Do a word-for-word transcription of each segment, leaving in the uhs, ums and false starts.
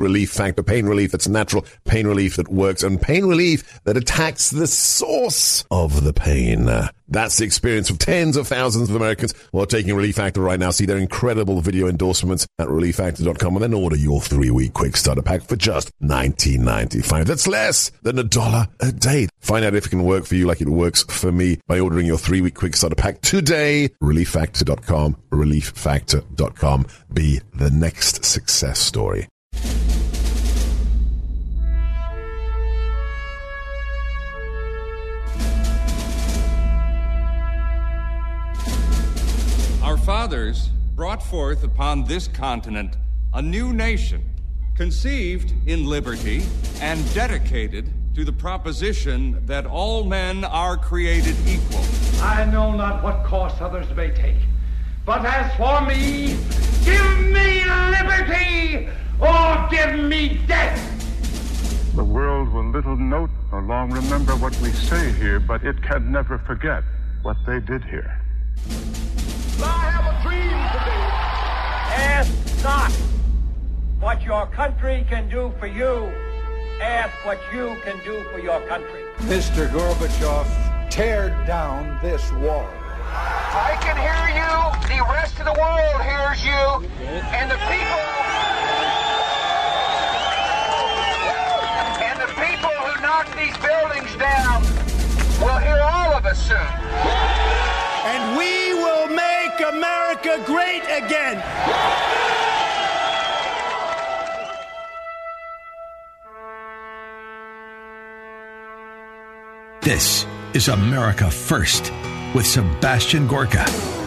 Relief Factor. Pain relief that's natural, pain relief that works, and pain relief that attacks the source of the pain. That's the experience of tens of thousands of Americans who are taking Relief Factor right now. See their incredible video endorsements at relief factor dot com and then order your three-week quick starter pack for just nineteen ninety-five. That's less than a dollar a day. Find out if it can work for you like it works for me by ordering your three-week quick starter pack today. relief factor dot com. relief factor dot com. Be the next success story. Our fathers brought forth upon this continent a new nation, conceived in liberty and dedicated to the proposition that all men are created equal. I know not what course others may take, but as for me, give me liberty or give me death. The world will little note nor long remember what we say here, but it can never forget what they did here. I have a dream today. Ask not what your country can do for you. Ask what you can do for your country. Mister Gorbachev, tear down this wall. I can hear you. The rest of the world hears you. And the people... And the people who knock these buildings down will hear all of us soon. And we will make America great again. This is America First with Sebastian Gorka.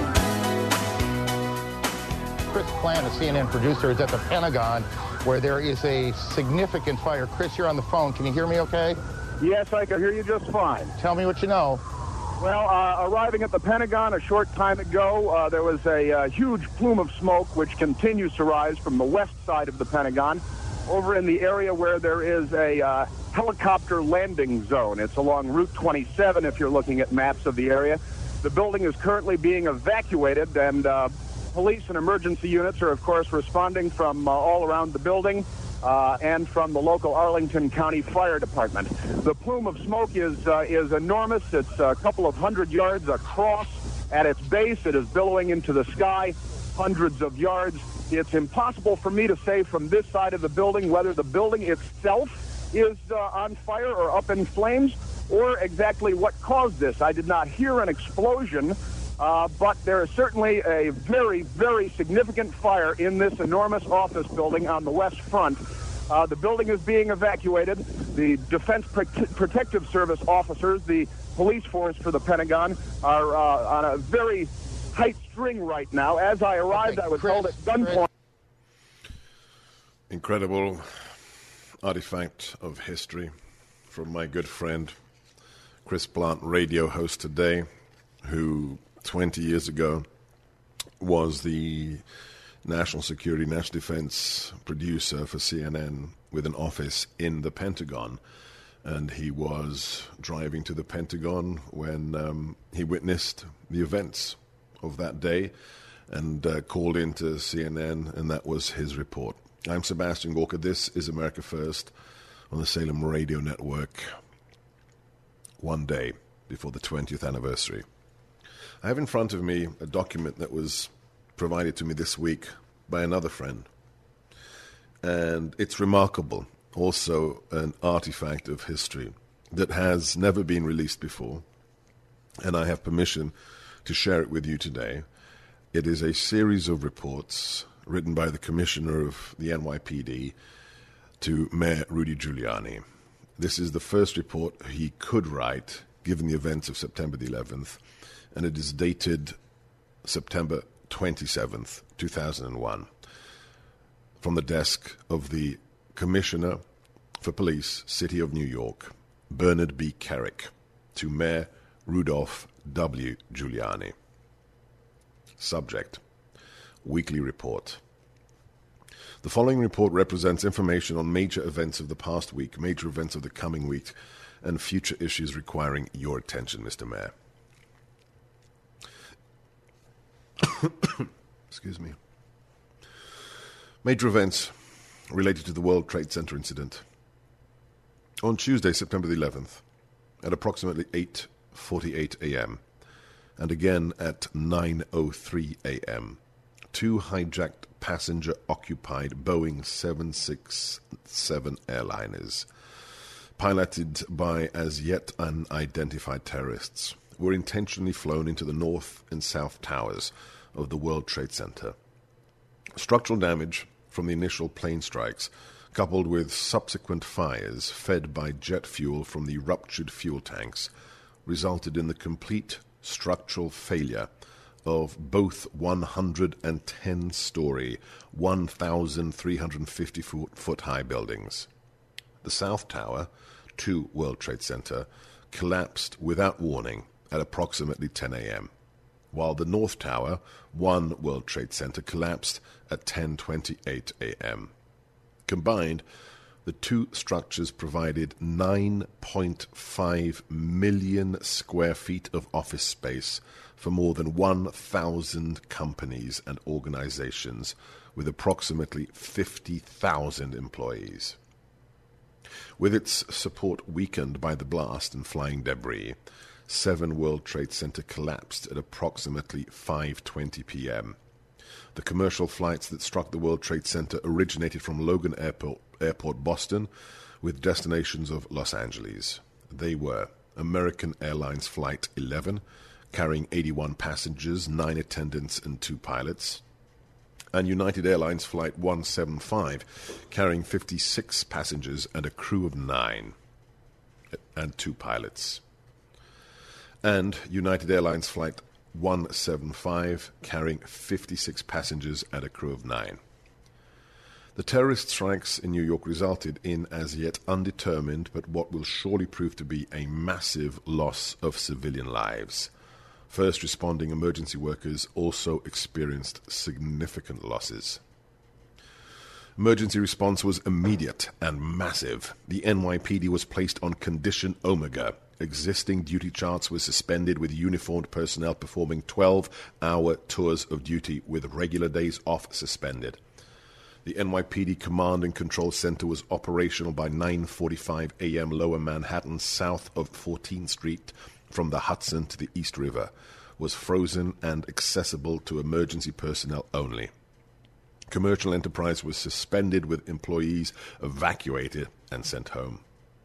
Chris Plante, a C N N producer, is at the Pentagon where there is a significant fire. Chris, you're on the phone. Can you hear me okay? Yes, I can hear you just fine. Tell me what you know. Well, uh, arriving at the Pentagon a short time ago, uh, there was a uh, huge plume of smoke which continues to rise from the west side of the Pentagon over in the area where there is a uh, helicopter landing zone. It's along Route twenty-seven if you're looking at maps of the area. The building is currently being evacuated, and uh, police and emergency units are, of course, responding from uh, all around the building. Uh, and from the local Arlington County Fire Department. The plume of smoke is uh, is enormous. It's a couple of hundred yards across. At its base, it is billowing into the sky, hundreds of yards. It's impossible for me to say from this side of the building whether the building itself is uh, on fire or up in flames, or exactly what caused this. I did not hear an explosion, uh, but there is certainly a very, very significant fire in this enormous office building on the west front. Uh, the building is being evacuated. The Defense Pro- Protective Service officers, the police force for the Pentagon, are uh, on a very tight string right now. As I arrived, okay, I was Chris, held at gunpoint. Incredible artifact of history from my good friend Chris Plante, radio host today, who twenty years ago was the national security, national defense producer for C N N with an office in the Pentagon. And he was driving to the Pentagon when um, he witnessed the events of that day and uh, called into C N N, and that was his report. I'm Sebastian Gorka. This is America First on the Salem Radio Network, one day before the twentieth anniversary. I have in front of me a document that was provided to me this week by another friend. And it's remarkable, also an artifact of history that has never been released before. And I have permission to share it with you today. It is a series of reports written by the commissioner of the N Y P D to Mayor Rudy Giuliani. This is the first report he could write, given the events of September the eleventh, and it is dated September twenty-seventh, two thousand one, from the desk of the Commissioner for Police, City of New York, Bernard B. Kerik, to Mayor Rudolph W. Giuliani. Subject: Weekly Report. The following report represents information on major events of the past week, major events of the coming week, and future issues requiring your attention, Mister Mayor. Excuse me. Major events related to the World Trade Center incident. On Tuesday, September the eleventh, at approximately eight forty-eight a.m., and again at nine oh three a.m., two hijacked passenger-occupied Boeing seven sixty-seven airliners, piloted by as yet unidentified terrorists, were intentionally flown into the north and south towers of the World Trade Center. Structural damage from the initial plane strikes, coupled with subsequent fires fed by jet fuel from the ruptured fuel tanks, resulted in the complete structural failure of both one hundred ten story, one thousand three hundred fifty foot high buildings. The South Tower, two World Trade Center, collapsed without warning at approximately ten a.m., while the North Tower, one World Trade Center, collapsed at ten twenty-eight a.m. Combined, the two structures provided nine point five million square feet of office space for more than one thousand companies and organizations with approximately fifty thousand employees. With its support weakened by the blast and flying debris, seven World Trade Center collapsed at approximately five twenty p.m. The commercial flights that struck the World Trade Center originated from Logan Airport, Airport, Boston, with destinations of Los Angeles. They were American Airlines Flight eleven, carrying eighty-one passengers, nine attendants, and two pilots, and United Airlines Flight one seventy-five, carrying fifty-six passengers and a crew of nine, and two pilots, and United Airlines Flight one seventy-five, carrying fifty-six passengers and a crew of nine. The terrorist strikes in New York resulted in as yet undetermined but what will surely prove to be a massive loss of civilian lives. First responding emergency workers also experienced significant losses. Emergency response was immediate and massive. The N Y P D was placed on Condition Omega. Existing duty charts were suspended, with uniformed personnel performing twelve-hour tours of duty with regular days off suspended. The N Y P D Command and Control Center was operational by nine forty-five a.m. Lower Manhattan, south of fourteenth Street, from the Hudson to the East River, was frozen and accessible to emergency personnel only. Commercial enterprise was suspended, with employees evacuated and sent home.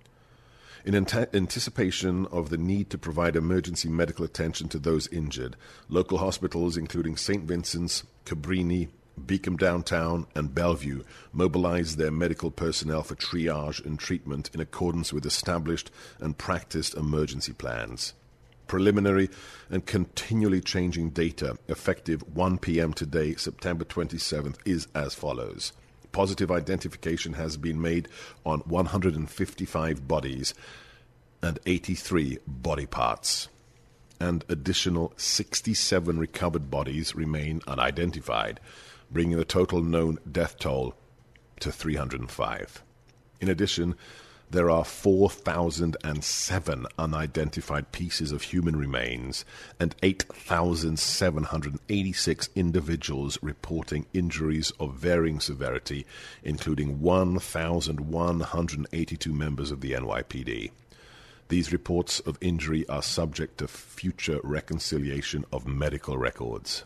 In ant- anticipation of the need to provide emergency medical attention to those injured, local hospitals including Saint Vincent's, Cabrini, Beacom Downtown, and Bellevue mobilized their medical personnel for triage and treatment in accordance with established and practiced emergency plans. Preliminary and continually changing data effective one p.m. today, September twenty-seventh, is as follows. Positive identification has been made on one hundred fifty-five bodies and eighty-three body parts, and additional sixty-seven recovered bodies remain unidentified, bringing the total known death toll to three hundred five. In addition, there are four thousand seven unidentified pieces of human remains and eight thousand seven hundred eighty-six individuals reporting injuries of varying severity, including one thousand one hundred eighty-two members of the N Y P D. These reports of injury are subject to future reconciliation of medical records.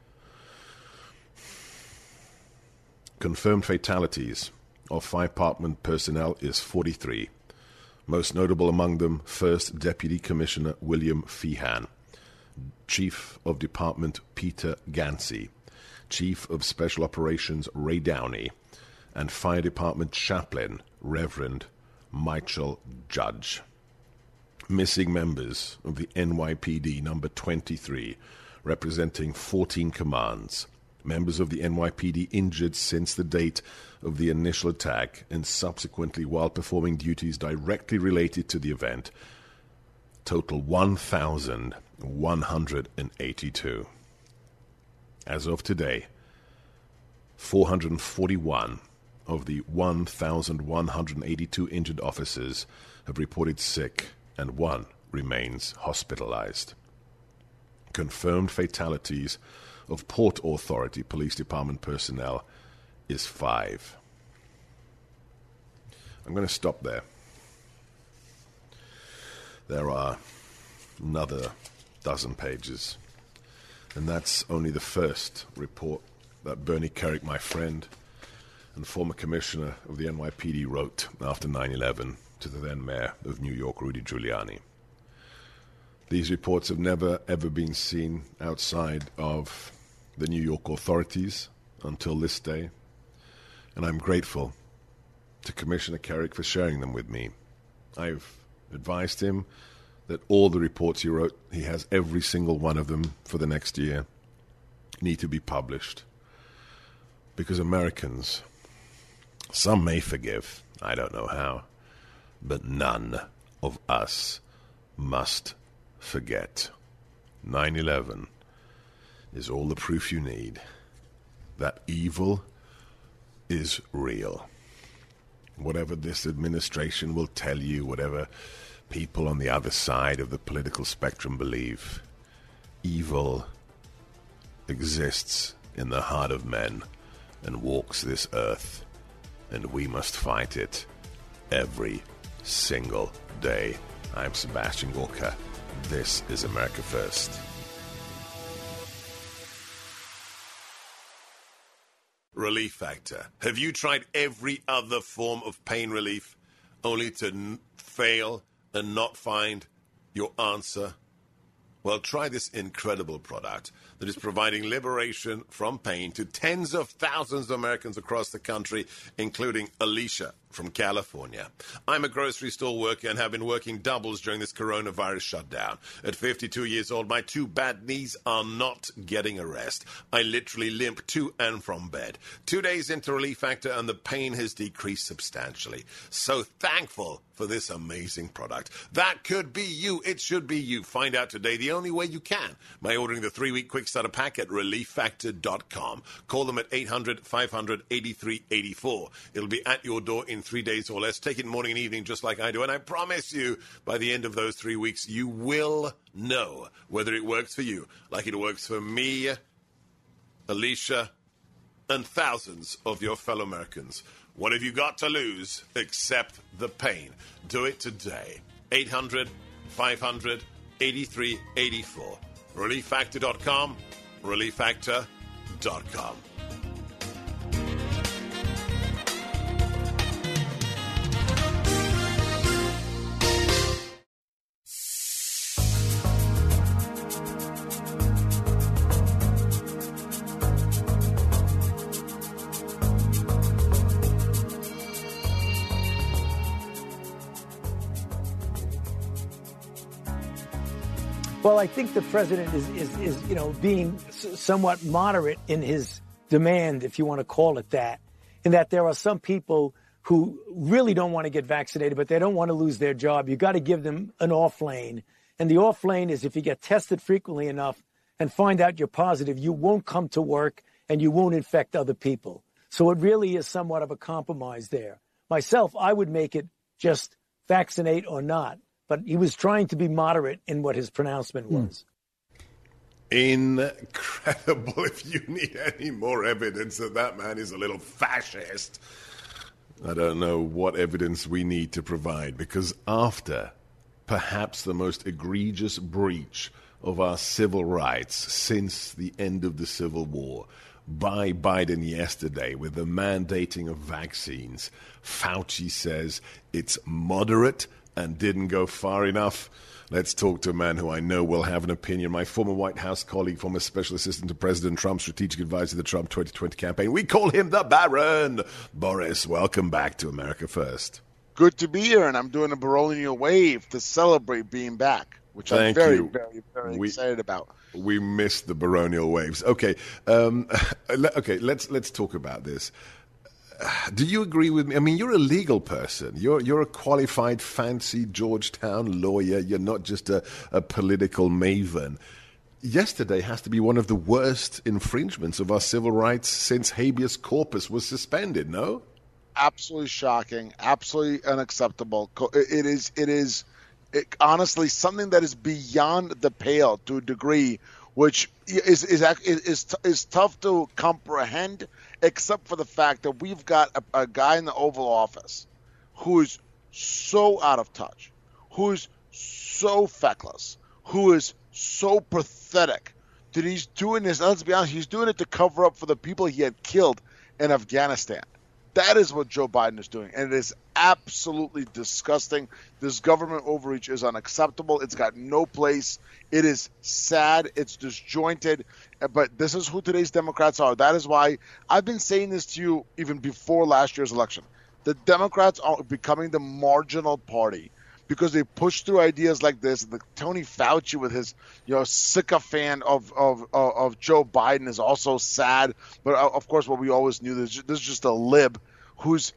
Confirmed fatalities of fire department personnel is forty-three. Most notable among them, First Deputy Commissioner William Feehan, Chief of Department Peter Gansey, Chief of Special Operations Ray Downey, and Fire Department Chaplain Reverend Michael Judge. Missing members of the N Y P D number twenty-three, representing fourteen commands. Members of the N Y P D injured since the date of the initial attack and subsequently while performing duties directly related to the event, total one thousand one hundred eighty-two. As of today, four hundred forty-one of the one thousand one hundred eighty-two injured officers have reported sick, and one remains hospitalized. Confirmed fatalities of Port Authority Police Department personnel is five. I'm going to stop there. There are another dozen pages, and that's only the first report that Bernie Kerik, my friend and former commissioner of the N Y P D, wrote after nine eleven to the then mayor of New York, Rudy Giuliani. These reports have never, ever been seen outside of the New York authorities until this day, and I'm grateful to Commissioner Kerik for sharing them with me. I've advised him that all the reports he wrote, he has every single one of them for the next year, need to be published. Because Americans, some may forgive, I don't know how, but none of us must forget. nine eleven is all the proof you need that evil is real. Whatever this administration will tell you, whatever people on the other side of the political spectrum believe, evil exists in the heart of men and walks this earth, and we must fight it every single day. I'm Sebastian Gorka. This is America First. Relief Factor. Have you tried every other form of pain relief only to n- fail and not find your answer? Well, try this incredible product that is providing liberation from pain to tens of thousands of Americans across the country, including Alicia from California. I'm a grocery store worker and have been working doubles during this coronavirus shutdown. At fifty-two years old, my two bad knees are not getting a rest. I literally limp to and from bed. Two days into Relief Factor and the pain has decreased substantially. So thankful for this amazing product. That could be you. It should be you. Find out today the only way you can by ordering the three-week quick starter pack at relief factor dot com. Call them at eight hundred, five hundred, eighty-three eighty-four. It'll be at your door in three days or less. Take it morning and evening just like I do. And I promise you, by the end of those three weeks, you will know whether it works for you like it works for me, Alicia, and thousands of your fellow Americans. What have you got to lose except the pain? Do it today. eight hundred, five hundred, eighty-three eighty-four. relief factor dot com. relief factor dot com. Well, I think the president is, is, is you know, being s- somewhat moderate in his demand, if you want to call it that, in that there are some people who really don't want to get vaccinated, but they don't want to lose their job. You got to give them an off lane. And the off lane is if you get tested frequently enough and find out you're positive, you won't come to work and you won't infect other people. So it really is somewhat of a compromise there. Myself, I would make it just vaccinate or not. But he was trying to be moderate in what his pronouncement was. Incredible. If you need any more evidence that that man is a little fascist, I don't know what evidence we need to provide, because after perhaps the most egregious breach of our civil rights since the end of the Civil War by Biden yesterday with the mandating of vaccines, Fauci says it's moderate and didn't go far enough. Let's talk to a man who I know will have an opinion. My former White House colleague, former special assistant to President Trump, strategic advisor to the Trump twenty twenty campaign. We call him the Baron. Boris, welcome back to America First. Good to be here, and I'm doing a Baronial wave to celebrate being back, which Thank I'm very, you. very, very we, excited about. We missed the Baronial waves. Okay, um, okay. Let's let's talk about this. Do you agree with me? I mean, you're a legal person. You're you're a qualified, fancy Georgetown lawyer. You're not just a, a political maven. Yesterday has to be one of the worst infringements of our civil rights since habeas corpus was suspended, no? Absolutely shocking. Absolutely unacceptable. It is, it is it, honestly something that is beyond the pale to a degree, which is is is is, is tough to comprehend, except for the fact that we've got a, a guy in the Oval Office who is so out of touch, who is so feckless, who is so pathetic that he's doing this. Let's be honest, he's doing it to cover up for the people he had killed in Afghanistan. That is what Joe Biden is doing, and it is absolutely disgusting. This government overreach is unacceptable. It's got no place. It is sad. It's disjointed. But this is who today's Democrats are. That is why I've been saying this to you even before last year's election. The Democrats are becoming the marginal party because they push through ideas like this. The Tony Fauci with his, you know, sycophant of of of, of Joe Biden is also sad. But of course, what we always knew, this is just a lib who's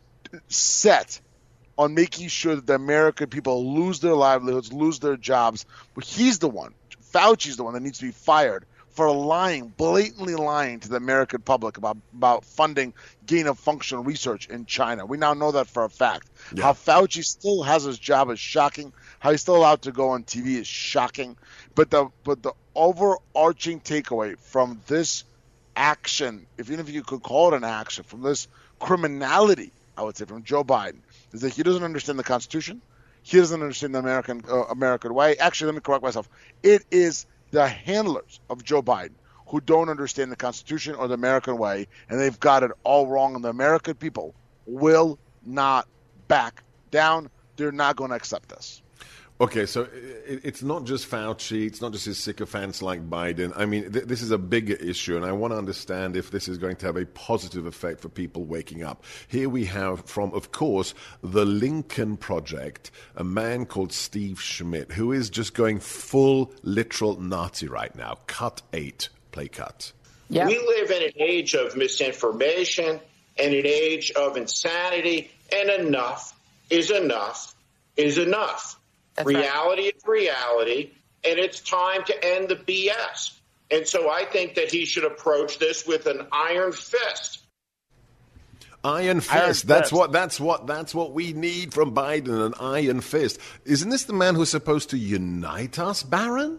set on making sure that the American people lose their livelihoods, lose their jobs. But he's the one, Fauci's the one that needs to be fired for lying, blatantly lying to the American public about, about funding gain-of-function research in China. We now know that for a fact. Yeah. How Fauci still has his job is shocking. How he's still allowed to go on T V is shocking. But the but the overarching takeaway from this action, if even if you could call it an action, from this criminality, I would say, from Joe Biden, is that he doesn't understand the Constitution. He doesn't understand the American uh, American way. Actually, let me correct myself. It is the handlers of Joe Biden who don't understand the Constitution or the American way, and they've got it all wrong, and the American people will not back down. They're not going to accept this. Okay, so it's not just Fauci, it's not just his sycophants like Biden. I mean, th- this is a bigger issue, and I want to understand if this is going to have a positive effect for people waking up. Here we have from, of course, the Lincoln Project, a man called Steve Schmidt, who is just going full literal Nazi right now. Cut eight, play cut. Yep. We live in an age of misinformation and an age of insanity, and enough is enough is enough. That's reality right. is reality, and it's time to end the B S. And so I think that he should approach this with an iron fist. Iron fist. Iron that's fist. what. That's what. That's what we need from Biden. An iron fist. Isn't this the man who's supposed to unite us, Baron?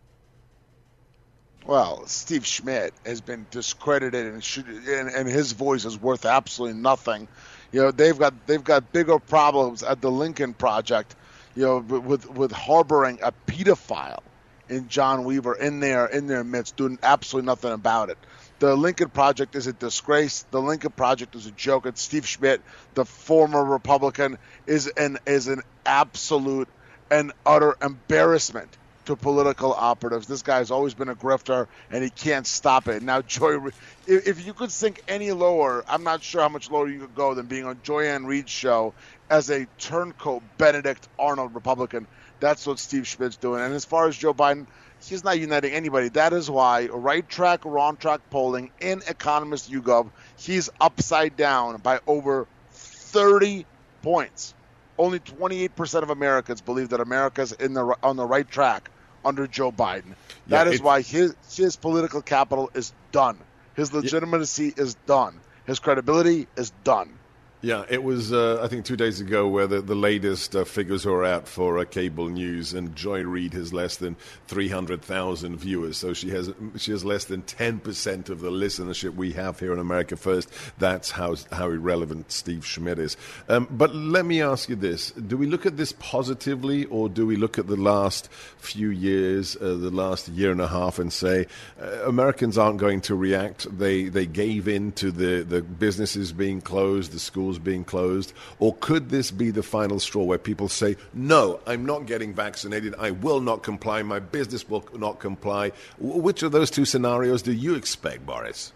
Well, Steve Schmidt has been discredited, and, should, and and his voice is worth absolutely nothing. You know, they've got they've got bigger problems at the Lincoln Project. You know, with with harboring a pedophile in John Weaver in their in their midst, doing absolutely nothing about it. The Lincoln Project is a disgrace. The Lincoln Project is a joke. And Steve Schmidt, the former Republican, is an is an absolute and utter embarrassment to political operatives. This guy has always been a grifter, and he can't stop it. Now, Joy, if, if you could sink any lower, I'm not sure how much lower you could go than being on Joy-Ann Reid's show as a turncoat Benedict Arnold Republican. That's what Steve Schmidt's doing. And as far as Joe Biden, he's not uniting anybody. That is why right track, wrong track polling in Economist YouGov, he's upside down by over thirty points. Only twenty-eight percent of Americans believe that America's in the on the right track under Joe Biden. That yeah, is why his his political capital is done. His legitimacy yeah. is done. His credibility is done. Yeah, it was, uh, I think, two days ago where the, the latest uh, figures were out for uh, cable news, and Joy Reid has less than three hundred thousand viewers. So she has she has less than ten percent of the listenership we have here in America First. That's how how irrelevant Steve Schmidt is. Um, but let me ask you this. Do we look at this positively, or do we look at the last few years, uh, the last year and a half, and say uh, Americans aren't going to react? They, they gave in to the, the businesses being closed, the schools being closed, or could this be the final straw where people say, no, I'm not getting vaccinated, I will not comply, my business will not comply? Which of those two scenarios do you expect, Boris?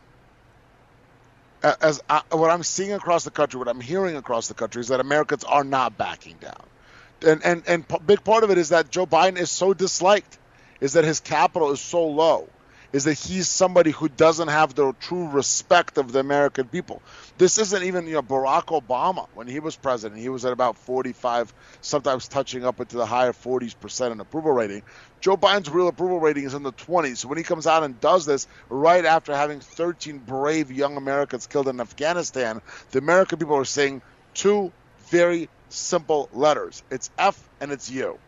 As I, what I'm seeing across the country, what I'm hearing across the country is that Americans are not backing down. And and and p- big part of it is that Joe Biden is so disliked, is that his capital is so low, is that he's somebody who doesn't have the true respect of the American people. This isn't even, you know, Barack Obama. When he was president, he was at about forty-five, sometimes touching up into the higher forties percent in approval rating. Joe Biden's real approval rating is in the twenties. So when he comes out and does this right after having thirteen brave young Americans killed in Afghanistan, the American people are saying two very simple letters. It's F and it's you.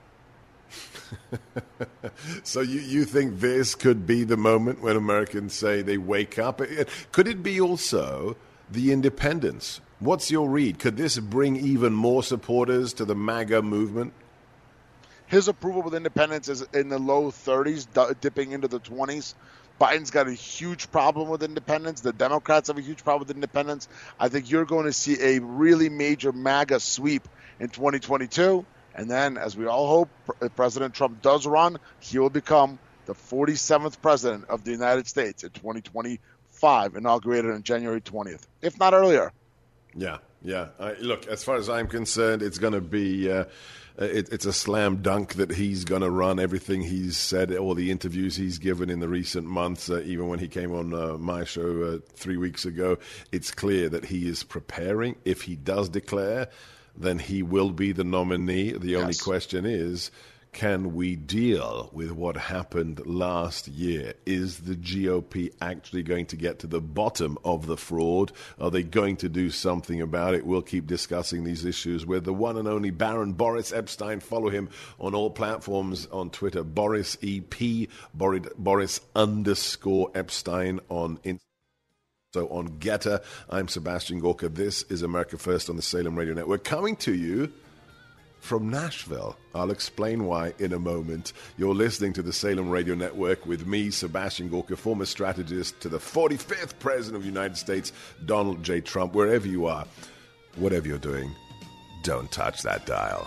So you, you think this could be the moment when Americans say they wake up? Could it be also the independence What's your read? Could this bring even more supporters to the MAGA movement? His approval with independents is in the low thirties, dipping into the twenties. Biden's got a huge problem with independents. The Democrats have a huge problem with independents. I think you're going to see a really major MAGA sweep in twenty twenty-two. And then, as we all hope, if President Trump does run, he will become the forty-seventh president of the United States in twenty twenty-five, inaugurated on January twentieth, if not earlier. Yeah, yeah. I, look, as far as I'm concerned, it's going to be uh, it, it's a slam dunk that he's going to run. Everything he's said, all the interviews he's given in the recent months, uh, even when he came on uh, my show uh, three weeks ago, it's clear that he is preparing. If he does declare, then he will be the nominee. The only yes. question is, can we deal with what happened last year? Is the G O P actually going to get to the bottom of the fraud? Are they going to do something about it? We'll keep discussing these issues with the one and only Baron Boris Epshteyn. Follow him on all platforms on Twitter, Boris E P, Boris, Boris underscore Epshteyn on Instagram. So on Getter, I'm Sebastian Gorka. This is America First on the Salem Radio Network. Coming to you from Nashville. I'll explain why in a moment. You're listening to the Salem Radio Network with me, Sebastian Gorka, former strategist to the forty-fifth President of the United States, Donald J. Trump. Wherever you are, whatever you're doing, don't touch that dial.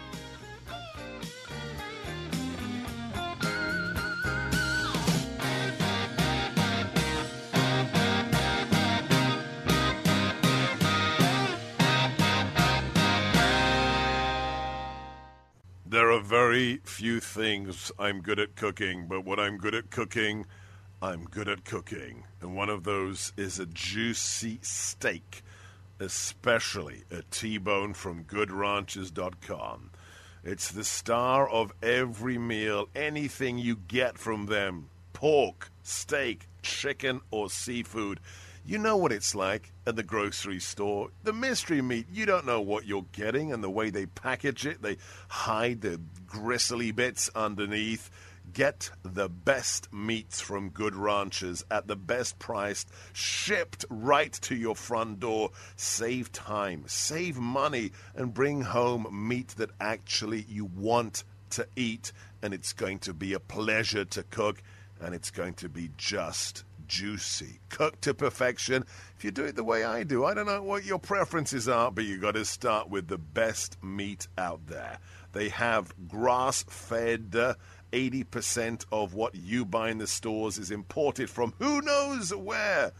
There are very few things I'm good at cooking, but what I'm good at cooking, I'm good at cooking. And one of those is a juicy steak, especially a T-bone from good ranchers dot com. It's the star of every meal, anything you get from them, pork, steak, chicken, or seafood. You know what it's like at the grocery store. The mystery meat, you don't know what you're getting, and the way they package it, they hide the gristly bits underneath. Get the best meats from Good Ranchers at the best price, shipped right to your front door. Save time, save money, and bring home meat that actually you want to eat. And it's going to be a pleasure to cook, and it's going to be just juicy, cooked to perfection. If you do it the way I do, I don't know what your preferences are, but you got to start with the best meat out there. They have grass-fed. Uh, eighty percent of what you buy in the stores is imported from who knows where.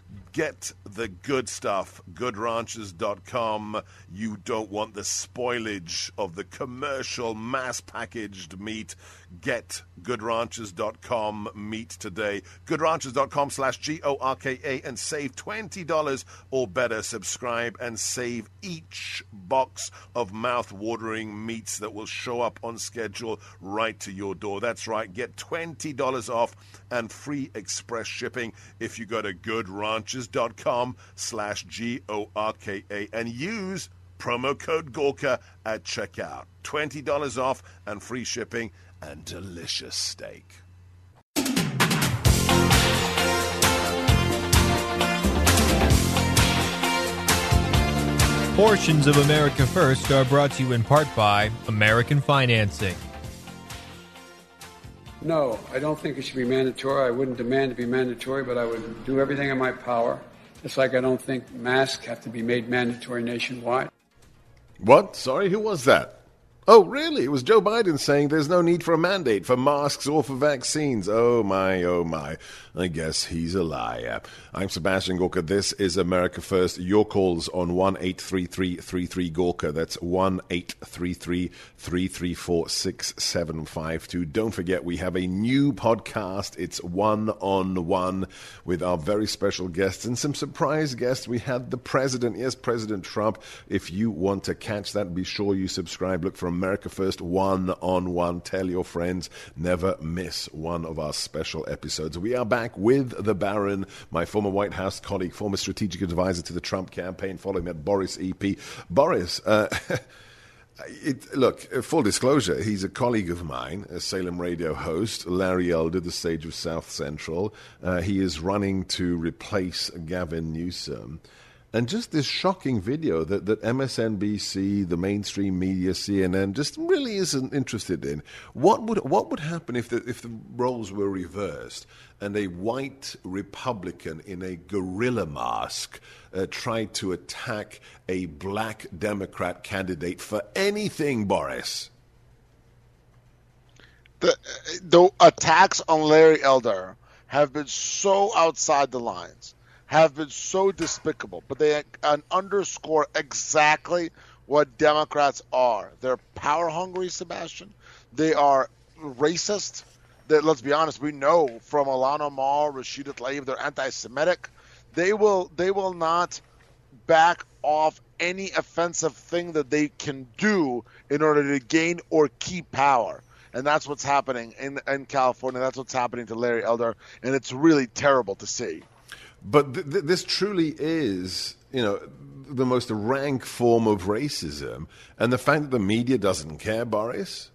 Get the good stuff, good ranchers dot com. You don't want the spoilage of the commercial mass-packaged meat. Get good ranchers dot com meat today. good ranchers dot com slash G O R K A and save twenty dollars or better. Subscribe and save each box of mouth-watering meats that will show up on schedule right to your door. That's right. Get twenty dollars off and free express shipping if you go to good ranchers dot com slash G O R K A and use promo code Gorka at checkout. twenty dollars off and free shipping and delicious steak. Portions of America First are brought to you in part by American Financing. No, I don't think it should be mandatory. I wouldn't demand to be mandatory, but I would do everything in my power. Just like I don't think masks have to be made mandatory nationwide. What? Sorry, who was that? Oh, really? It was Joe Biden saying there's no need for a mandate for masks or for vaccines. Oh, my, oh, my. I guess he's a liar. I'm Sebastian Gorka. This is America First. Your calls on one eight three three three three Gorka. That's one eight three three three three four six seven five two. Don't forget, we have a new podcast. It's One on One with our very special guests and some surprise guests. We had the president, yes, President Trump. If you want to catch that, be sure you subscribe. Look for America First One on One. Tell your friends. Never miss one of our special episodes. We are back with the Baron, my former White House colleague, former strategic advisor to the Trump campaign. Follow him at Boris E P. Boris, uh, it, look, full disclosure, he's a colleague of mine, a Salem radio host, Larry Elder, the sage of South Central. Uh, he is running to replace Gavin Newsom. And just this shocking video that, that M S N B C, the mainstream media, C N N, just really isn't interested in. What would what would happen if the, if the roles were reversed and a white Republican in a gorilla mask uh, tried to attack a black Democrat candidate for anything, Boris? The, the attacks on Larry Elder have been so outside the lines, have been so despicable, but they uh, underscore exactly what Democrats are. They're power hungry, Sebastian. They are racist. That, let's be honest, we know from Ilhan Omar, Rashida Tlaib, they're anti-Semitic. They will they will not back off any offensive thing that they can do in order to gain or keep power. And that's what's happening in, in California. That's what's happening to Larry Elder, and it's really terrible to see. But th- th- this truly is, you know, the most rank form of racism. And the fact that the media doesn't care, Boris?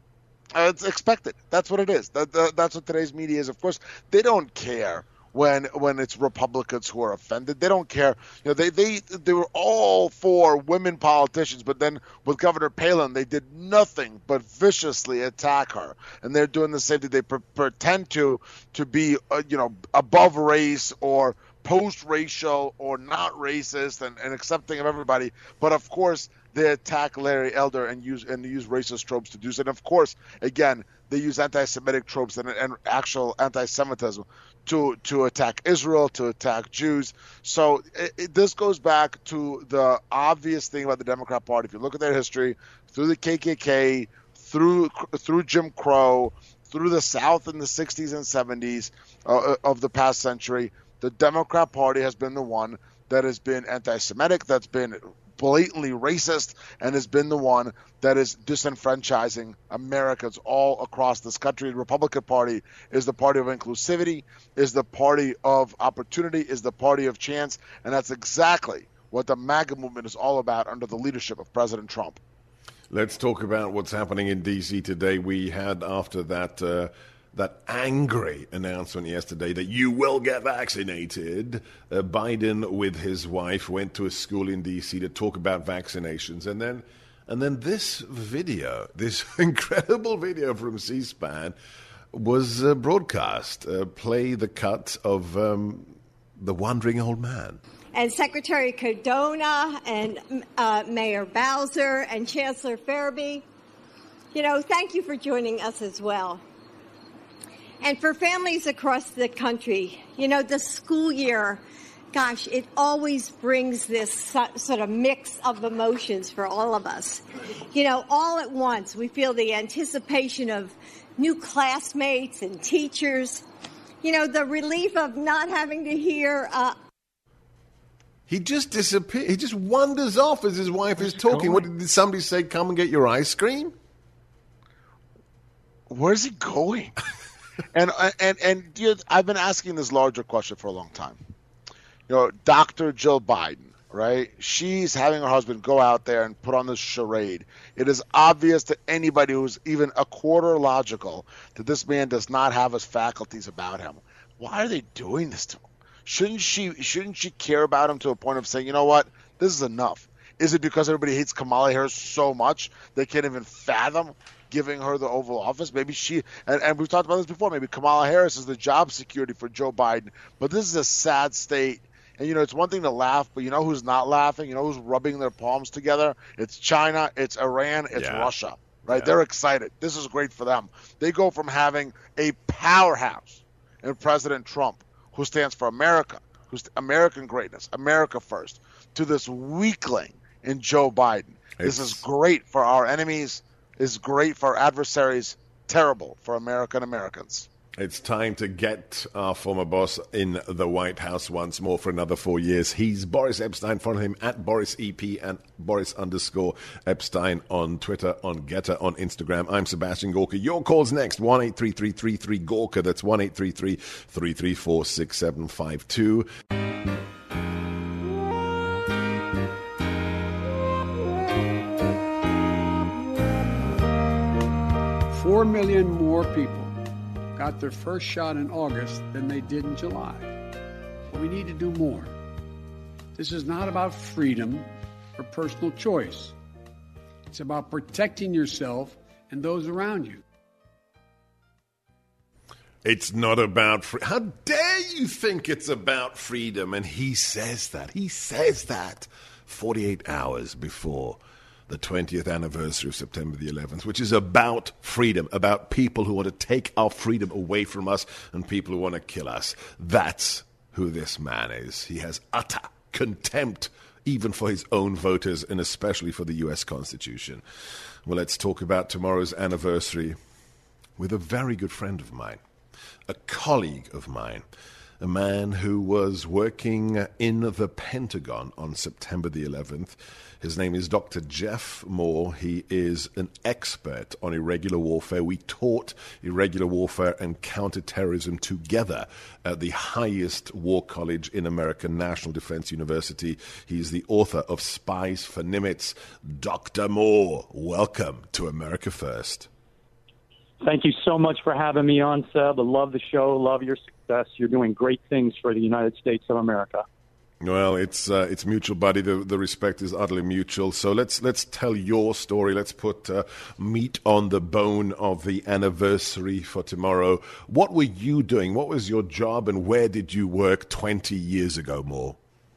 Uh, it's expected. That's what it is. That, that, that's what today's media is. Of course, they don't care when when it's Republicans who are offended. They don't care. You know, they they they were all for women politicians, but then with Governor Palin, they did nothing but viciously attack her. And they're doing the same thing. They pre- pretend to to be uh, you know above race or post-racial or not racist and, and accepting of everybody. But of course, they attack Larry Elder and use and use racist tropes to do so. And of course, again, they use anti-Semitic tropes and, and actual anti-Semitism to to attack Israel, to attack Jews. So it, it, this goes back to the obvious thing about the Democrat Party. If you look at their history, through the K K K, through through Jim Crow, through the South in the sixties and seventies uh, of the past century, the Democrat Party has been the one that has been anti-Semitic, that's been blatantly racist, and has been the one that is disenfranchising Americans all across this country. The Republican Party is the party of inclusivity, is the party of opportunity, is the party of chance, and that's exactly what the MAGA movement is all about under the leadership of President Trump. Let's talk about what's happening in D C today. We had, after that uh, that angry announcement yesterday that you will get vaccinated, uh, Biden with his wife went to a school in D C to talk about vaccinations. And then and then this video, this incredible video from C-SPAN was uh, broadcast. Uh, play the cut of um, the wandering old man. And Secretary Cardona and uh, Mayor Bowser and Chancellor Fairby, you know, thank you for joining us as well. And for families across the country, you know, the school year, gosh, it always brings this sort of mix of emotions for all of us. You know, all at once, we feel the anticipation of new classmates and teachers. You know, the relief of not having to hear... Uh, he just disappears. He just wanders off as his wife is talking. What, did somebody say, come and get your ice cream? Where's he going? And and and you know, I've been asking this larger question for a long time. You know, Doctor Jill Biden, right? She's having her husband go out there and put on this charade. It is obvious to anybody who's even a quarter logical that this man does not have his faculties about him. Why are they doing this to him? Shouldn't she shouldn't she care about him to a point of saying, you know what, this is enough? Is it because everybody hates Kamala Harris so much they can't even fathom giving her the Oval Office? Maybe she, and, and we've talked about this before, maybe Kamala Harris is the job security for Joe Biden. But this is a sad state. And, you know, it's one thing to laugh, but you know who's not laughing? You know who's rubbing their palms together? It's China, it's Iran, it's yeah. Russia, right? Yeah. They're excited. This is great for them. They go from having a powerhouse in President Trump, who stands for America, who's American greatness, America first, to this weakling in Joe Biden. It's... This is great for our enemies. Is great for adversaries, terrible for American Americans. It's time to get our former boss in the White House once more for another four years. He's Boris Epshteyn. Follow him at Boris E P and Boris underscore Epshteyn on Twitter, on Getter, on Instagram. I'm Sebastian Gorka. Your call's next. one eight three three three three Gorka. That's one eight three three three three four six seven five two. Four million more people got their first shot in August than they did in July. But we need to do more. This is not about freedom or personal choice. It's about protecting yourself and those around you. It's not about free- How dare you think it's about freedom? And he says that. He says that forty-eight hours before the twentieth anniversary of September the eleventh, which is about freedom, about people who want to take our freedom away from us and people who want to kill us. That's who this man is. He has utter contempt even for his own voters and especially for the U S Constitution. Well, let's talk about tomorrow's anniversary with a very good friend of mine, a colleague of mine, a man who was working in the Pentagon on September the eleventh. His name is Doctor Jeff Moore. He is an expert on irregular warfare. We taught irregular warfare and counterterrorism together at the highest war college in America, National Defense University. He's the author of Spies for Nimitz. Doctor Moore, welcome to America First. Thank you so much for having me on, Seb. I love the show, love your success. You're doing great things for the United States of America. Well, it's uh, it's mutual, buddy. The the respect is utterly mutual. So let's let's tell your story. Let's put uh, meat on the bone of the anniversary for tomorrow. What were you doing? What was your job, and where did you work twenty years ago, Moore?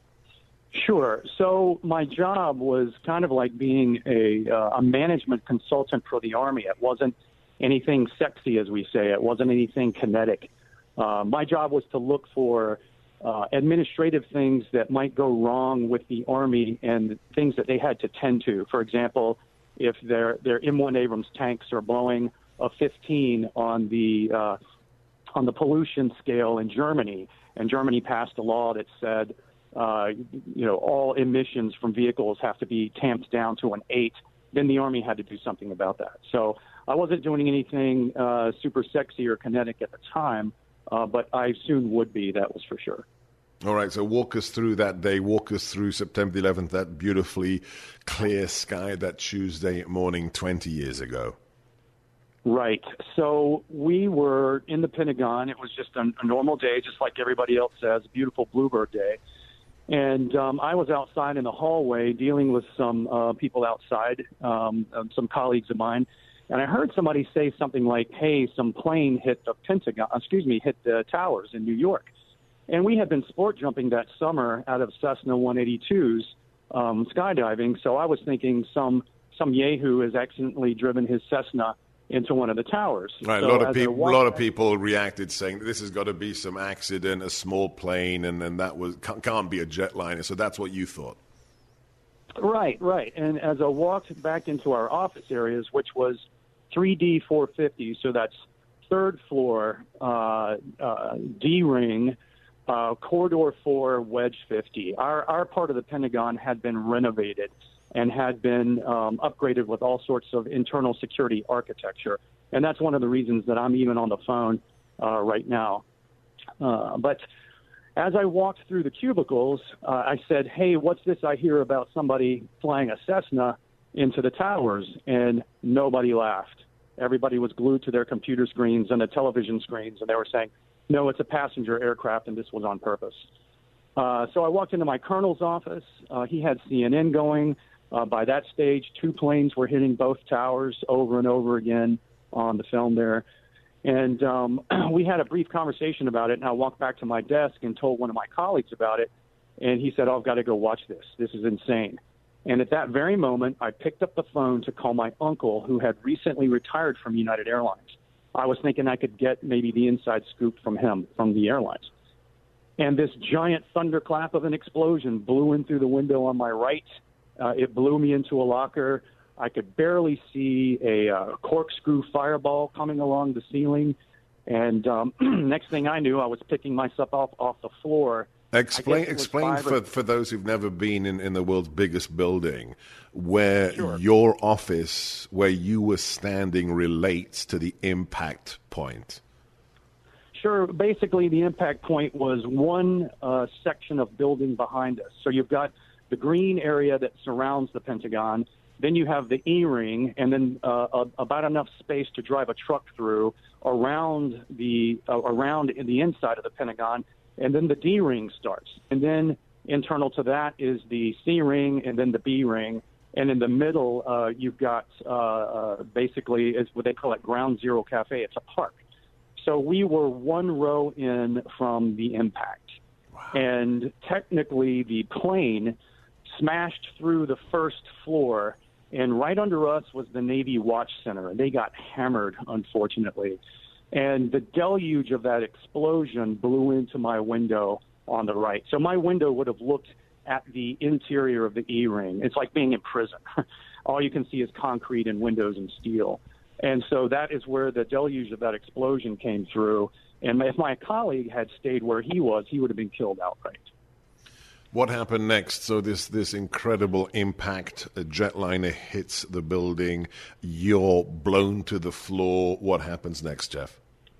Sure. So my job was kind of like being a uh, a management consultant for the Army. It wasn't anything sexy, as we say. It wasn't anything kinetic. Uh, my job was to look for uh, administrative things that might go wrong with the Army and things that they had to tend to. For example, if their their M one Abrams tanks are blowing a fifteen on the uh, on the pollution scale in Germany, and Germany passed a law that said, uh, you know, all emissions from vehicles have to be tamped down to an eight, then the Army had to do something about that. So I wasn't doing anything uh, super sexy or kinetic at the time, uh, but I soon would be, that was for sure. All right, so walk us through that day. Walk us through September the eleventh, that beautifully clear sky, that Tuesday morning twenty years ago. Right. So we were in the Pentagon. It was just a, a normal day, just like everybody else says, a beautiful bluebird day. And um, I was outside in the hallway dealing with some uh, people outside, um, some colleagues of mine. And I heard somebody say something like, hey, some plane hit the Pentagon, excuse me, hit the towers in New York. And we had been sport jumping that summer out of Cessna one eighty-twos, um, skydiving. So I was thinking some some yahoo has accidentally driven his Cessna into one of the towers. Right, so a lot of people, walked, a lot of people reacted saying this has got to be some accident, a small plane, and then that was can't, can't be a jetliner. So that's what you thought. Right, right. And as I walked back into our office areas, which was three D four fifty, so that's third floor, uh, uh, D ring, uh, corridor four, wedge fifty. Our our part of the Pentagon had been renovated and had been um, upgraded with all sorts of internal security architecture. And that's one of the reasons that I'm even on the phone uh, right now. Uh, but as I walked through the cubicles, uh, I said, hey, what's this I hear about somebody flying a Cessna into the towers? And nobody laughed. Everybody was glued to their computer screens and the television screens, and they were saying, no, it's a passenger aircraft, and this was on purpose. Uh, so I walked into my colonel's office. Uh, he had C N N going. Uh, by that stage, two planes were hitting both towers over and over again on the film there. And um, we had a brief conversation about it, and I walked back to my desk and told one of my colleagues about it. And he said, oh, I've got to go watch this. This is insane. And at that very moment, I picked up the phone to call my uncle, who had recently retired from United Airlines. I was thinking I could get maybe the inside scoop from him, from the airlines. And this giant thunderclap of an explosion blew in through the window on my right. Uh, it blew me into a locker. I could barely see a uh, corkscrew fireball coming along the ceiling. And um, next thing I knew, I was picking myself off off the floor. Explain explain for, or... for those who've never been in, in the world's biggest building, where sure. your office, where you were standing, relates to the impact point. Sure. Basically, the impact point was one uh, section of building behind us. So you've got the green area that surrounds the Pentagon. Then you have the E-ring, and then uh, a, about enough space to drive a truck through around the uh, around in the inside of the Pentagon. And then the D-ring starts. And then Internal to that is the C ring and then the B ring. And in the middle, uh, you've got uh, uh, basically it's what they call it Ground Zero Cafe. It's a park. So we were one row in from the impact. Wow. And technically the plane smashed through the first floor, and right under us was the Navy Watch Center. And they got hammered, unfortunately. And the deluge of that explosion blew into my window on the right. So my window would have looked at the interior of the E-ring. It's like being in prison. All you can see is concrete and windows and steel. And so that is where the deluge of that explosion came through. And if my colleague had stayed where he was, he would have been killed outright. What happened next? So this, this incredible impact, a jetliner hits the building, you're blown to the floor. What happens next, Jeff?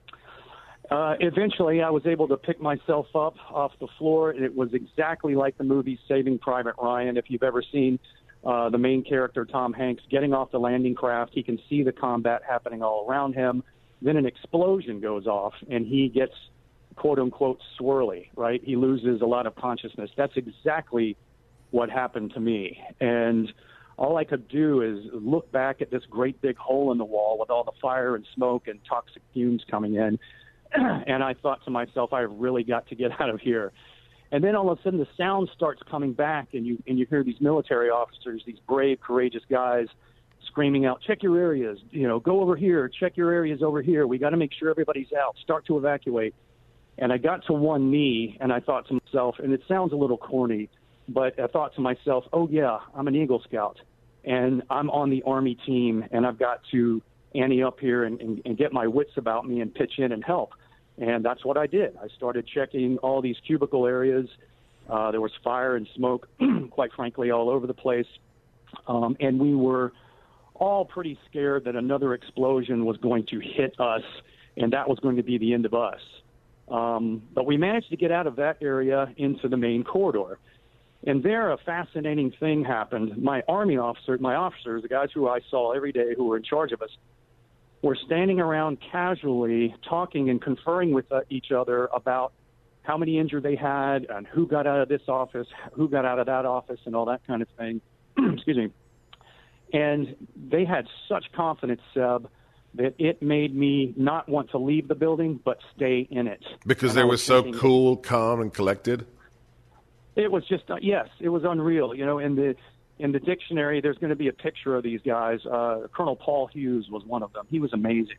Uh, eventually, I was able to pick myself up off the floor. It was exactly like the movie Saving Private Ryan. If you've ever seen uh, the main character, Tom Hanks, getting off the landing craft, he can see the combat happening all around him. Then an explosion goes off, and he gets, quote-unquote, swirly, right? He loses a lot of consciousness. That's exactly what happened to me. And all I could do is look back at this great big hole in the wall with all the fire and smoke and toxic fumes coming in. And I thought to myself, I've really got to get out of here. And then all of a sudden the sound starts coming back, and you and you hear these military officers, these brave, courageous guys screaming out, check your areas, you know, go over here, check your areas over here. We got to make sure everybody's out, start to evacuate. And I got to one knee, and I thought to myself, and it sounds a little corny, but I thought to myself, oh, yeah, I'm an Eagle Scout, and I'm on the Army team, and I've got to ante up here and, and, and get my wits about me and pitch in and help. And that's what I did. I started checking all these cubicle areas. Uh, there was fire and smoke, quite frankly, all over the place. Um, and we were all pretty scared that another explosion was going to hit us, and that was going to be the end of us. Um, but we managed to get out of that area into the main corridor. And there, a fascinating thing happened. My Army officer, my officers, the guys who I saw every day who were in charge of us, were standing around casually talking and conferring with uh, each other about how many injured they had and who got out of this office, who got out of that office, and all that kind of thing. Excuse me. And they had such confidence, Seb, that it made me not want to leave the building but stay in it. Because and they I were was so thinking, cool, calm, and collected? It was just, uh, yes, it was unreal. You know, in the in the dictionary, there's going to be a picture of these guys. Uh, Colonel Paul Hughes was one of them. He was amazing.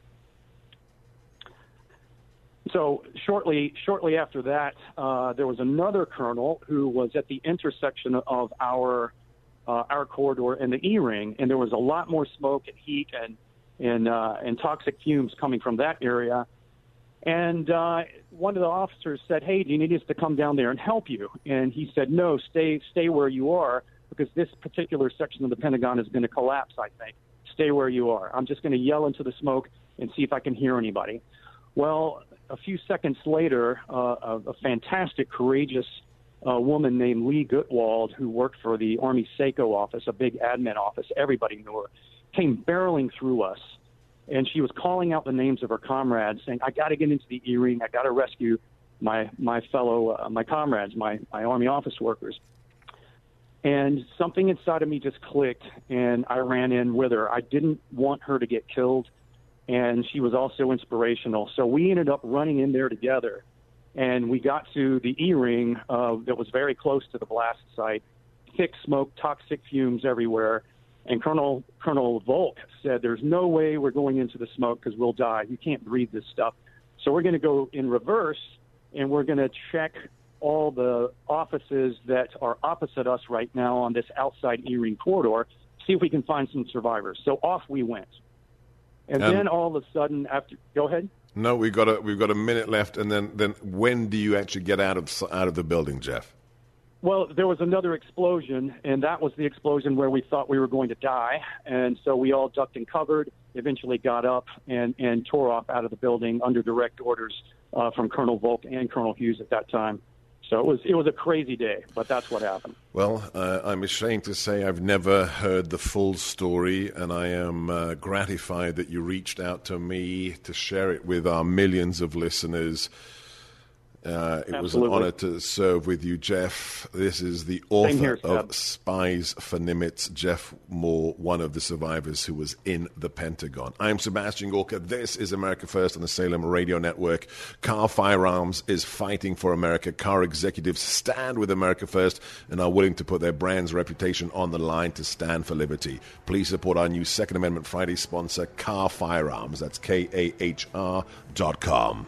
So shortly shortly after that, uh, there was another colonel who was at the intersection of our uh, our corridor and the E-ring, and there was a lot more smoke and heat and and uh, and toxic fumes coming from that area. And uh, one of the officers said, "Hey, do you need us to come down there and help you?" And he said, "No, stay stay where you are, because this particular section of the Pentagon is going to collapse, I think. Stay where you are. I'm just going to yell into the smoke and see if I can hear anybody." Well, a few seconds later, uh, a, a fantastic, courageous uh, woman named Lee Gutwald, who worked for the Army SACO office, a big admin office, everybody knew her, came barreling through us. And she was calling out the names of her comrades, saying, "I got to get into the E-ring. I got to rescue my my fellow, uh, my comrades, my, my Army office workers." And something inside of me just clicked, and I ran in with her. I didn't want her to get killed, and she was also inspirational. So we ended up running in there together, and we got to the E-ring uh, that was very close to the blast site. Thick smoke, toxic fumes everywhere. And Colonel Colonel Volk said, "There's no way we're going into the smoke because we'll die. You can't breathe this stuff. So we're going to go in reverse, and we're going to check all the offices that are opposite us right now on this outside E-ring corridor, see if we can find some survivors." So off we went. And um, then all of a sudden, after go ahead. No, we've got a we've got a minute left, and then, then when do you actually get out of out of the building, Jeff? Well, there was another explosion, and that was the explosion where we thought we were going to die. And so we all ducked and covered, eventually got up and, and tore off out of the building under direct orders uh, from Colonel Volk and Colonel Hughes at that time. So it was it was a crazy day, but that's what happened. Well, uh, I'm ashamed to say I've never heard the full story, and I am uh, gratified that you reached out to me to share it with our millions of listeners. Uh, it Absolutely. was an honor to serve with you, Jeff. This is the author here, of Spies for Nimitz, Jeff Moore, one of the survivors who was in the Pentagon. I'm Sebastian Gorka. This is America First on the Salem Radio Network. Car Firearms is fighting for America. Car executives stand with America First and are willing to put their brand's reputation on the line to stand for liberty. Please support our new Second Amendment Friday sponsor, Car Firearms. That's K A H R dot com.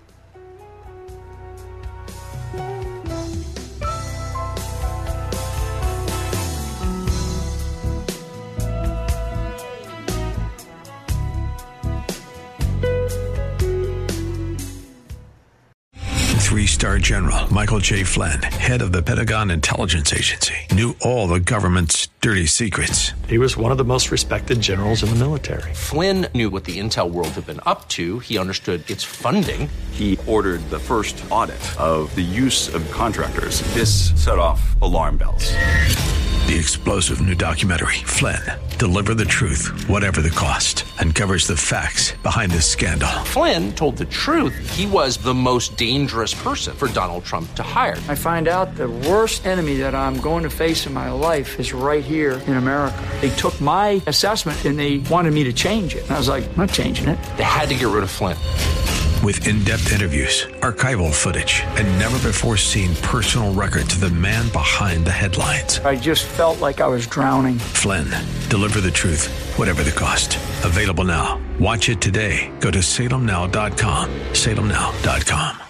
Three-star General Michael J. Flynn, head of the Pentagon Intelligence Agency, knew all the government's dirty secrets. He was one of the most respected generals in the military. Flynn knew what the intel world had been up to. He understood its funding. He ordered the first audit of the use of contractors. This set off alarm bells. The explosive new documentary, Flynn, Deliver the Truth, Whatever the Cost, uncovers the facts behind this scandal. Flynn told the truth. He was the most dangerous person for Donald Trump to hire. I find out the worst enemy that I'm going to face in my life is right here in America. They took my assessment and they wanted me to change it. And I was like, I'm not changing it. They had to get rid of Flynn. With in-depth interviews, archival footage, and never-before-seen personal records of the man behind the headlines. I just felt like I was drowning. Flynn, Deliver the Truth, Whatever the Cost. Available now. Watch it today. Go to salem now dot com. salem now dot com.